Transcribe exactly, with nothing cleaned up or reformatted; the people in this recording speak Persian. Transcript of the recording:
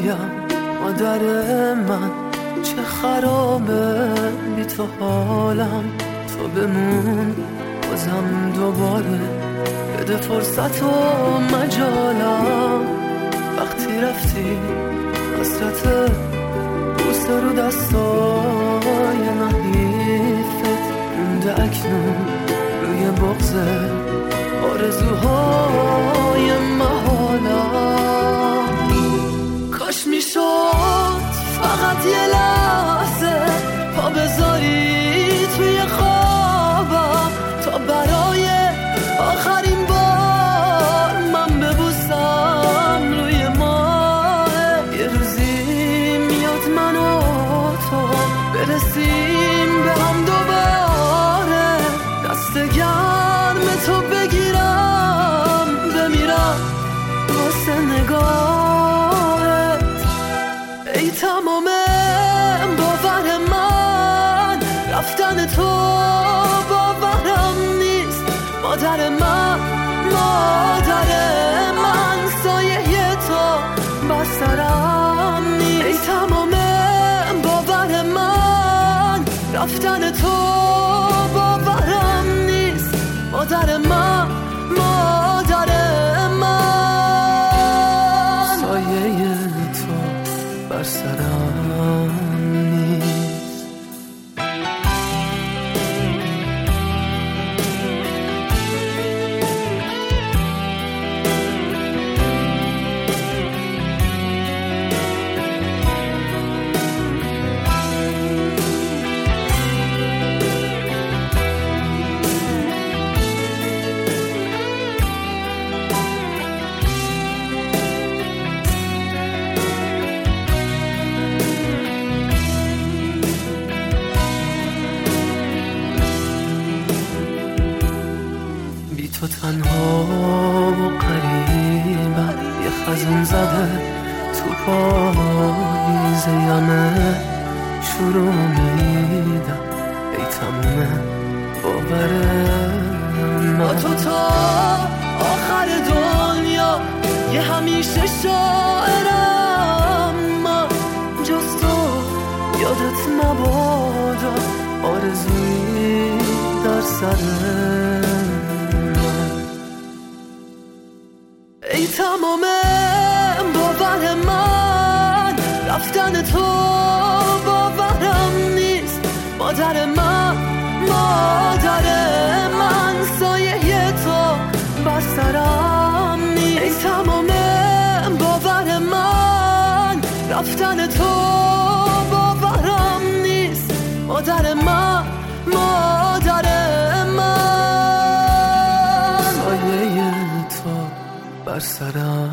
بگم مادر من چه خرابه بی تو حالم، تو بمون بازم دوباره بده فرصت و مجالم. وقتی رفتی حسرت بوسه رو دستای نحیفت مونده اکنون روی بغضه آرزوهای محالم. کاش میشد فقط یه لحظه پا بذاری توی خوابم تا برای آخرین بار من ببوسم روی ماه. یه روزی میاد من و تو برسیم به هم دوباره، دست گرم تو بگیرم بمیرم واسه نگاهت. ای تمام باور من رفتن تو باورم نیست. مادر من مادر من سایه تو بسترم نیست. ای تمام باور من رفتن تو باورم نیست. مادر من مادر من سایه تو بر سرم نیست. تو تنها و قریبم یه خزون زده تو پاییزه‌یمه شروع میدم. ای تمومه باور من تو تا آخر دنیا یه همیشه شاعرم من جز تو یادت مبادا آرزویی در سرم. ای تمام باور من رفتن تو باورم نیست. مادر من مادر من سایه تو بر سرم نیست. ای تمام باور من رفتن تو باورم نیست. مادر من مادر من سایه تو بر سرم